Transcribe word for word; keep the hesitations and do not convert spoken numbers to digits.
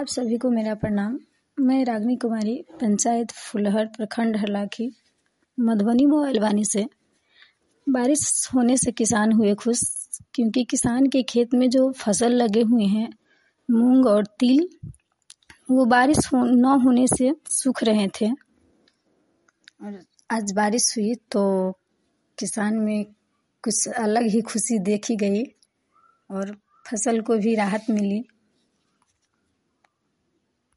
आप सभी को मेरा प्रणाम। मैं रागिनी कुमारी, पंचायत फुलहर, प्रखंड हरलाखी, मधुबनी मोबाइल वानी से। बारिश होने से किसान हुए खुश, क्योंकि किसान के खेत में जो फसल लगे हुए हैं मूंग और तिल, वो बारिश हो न होने से सूख रहे थे। और आज बारिश हुई तो किसान में कुछ अलग ही खुशी देखी गई और फसल को भी राहत मिली।